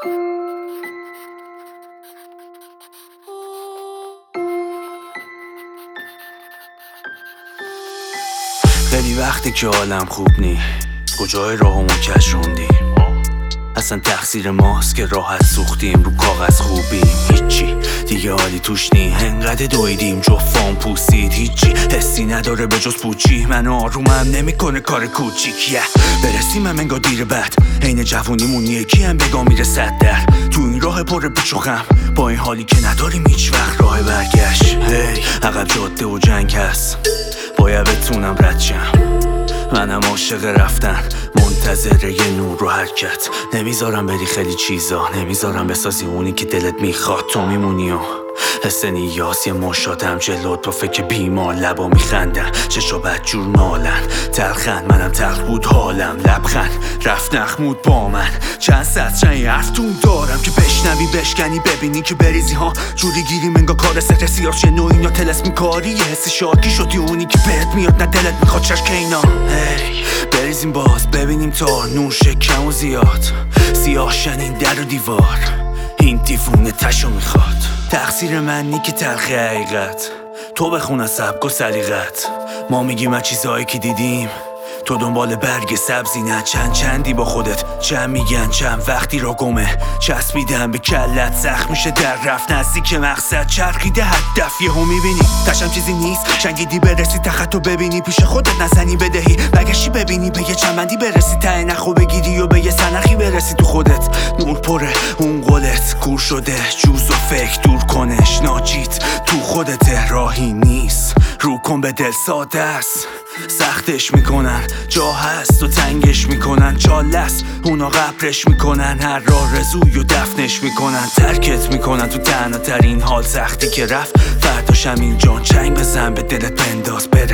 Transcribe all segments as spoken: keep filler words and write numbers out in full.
خیلی وقتی که حالم خوب نی، کجای راهمون کشوندیم. اصلا تقصیر ماست که راحت سوختیم، رو کاغذ خوبیم هیچی دیگه حالی توش نی. انقدر دویدیم جفام پوسید، هیچی حسی نداره به جز پوچی. منو آرومم نمیکنه کار کوچیک. yeah. برسیم هم انگار دیر بعد، عین جوونیمون یکی هم بگا میره صد در. تو این راه پر پیچ و خم، با این حالی که نداریم هیچ وقت راه برگشت. هی عقب جاده و جنگ هست، باید بتونم رد شم. منم عاشق رفتن، منتظر یه نور و حرکت. نمیذارم بری خیلی چیزا، نمیذارم بسازی اونی که دلت میخواد. تو میمونی و حس نیاز یه مشادم جلوت، با فکر بیمار لبا میخندن، چشا بدجور نالن. تلخن منم تلخ بود حالم، لبخند رفت نخمود با من. چند سطر چند حرف تون دارم که بشنوی بشکنی، ببینی که بریزی ها جوری گیری منگا کار سهر سیاه چه نوعی یا تلس میکاری. یه حسی شاکی شدی اونی که بهت میاد، نه دلت میخواد چشک اینا. هی بریزیم باز ببینیم تا نور شکم و زیاد، سیاه شنین در و دیوار، این دیوونه تشو میخواد. تقصیر من نی که تلخی حقیقت، تو بخون از سبک و سلیقت. ما میگیم از چیزهایی که دیدیم، تو دنبال برگ سبزی نه چند چندی با خودت. چند میگن چند وقتی را گمه، چسبیدن به کلت سخت میشه در رفت نزدیک مقصد. چرخیده هدف یهو میبینی تشم چیزی نیست، چنگیدی برسی تختو ببینی پیش خودت نزنی بدهی. بگشی ببینی به یه چمندی برسی، ته نخو بگیری و به یه سنخی برسی. تو خودت نور پره اون قولت کور شده، جوز و فکر دور کنش ناجیت. تو خودت راهی نیست، رو کن به دل ساده است. سختش میکنن جا هست و تنگش میکنن، چالست اونا قبرش میکنن. هر راه رزوی و دفنش میکنن، ترکت میکنن تو تنها ترین حال. سختی که رفت فرداشم این جان، چنگ بزن به دلت بنداز بره.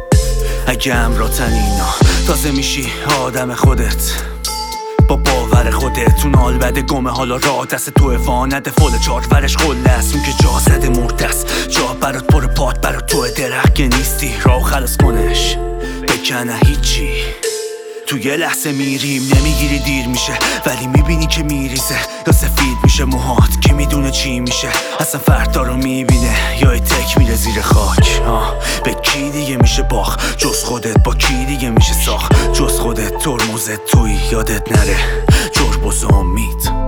اگه امراتن اینا تازه میشی آدم خودت، با باور خودت. اون حال بده گمه حالا راه دست تو وانده فل چار ورش خله است. اون که جا زده مردست، جا برات پر پات برات تو درخت که نیستی. راه خلاص کنش بکنه هیچی. تو یه لحظه میریم نمیگیری دیر میشه، ولی میبینی که میریزه یا سفید میشه موهات. کی میدونه چی میشه اصلا فردا رو میبینه، یا ای تک میره زیر خاک. آه به کی دیگه میشه باخ جز خودت، با کی دیگه میشه ساخت جز خودت. ترمزت توی یادت نره جربوز امید.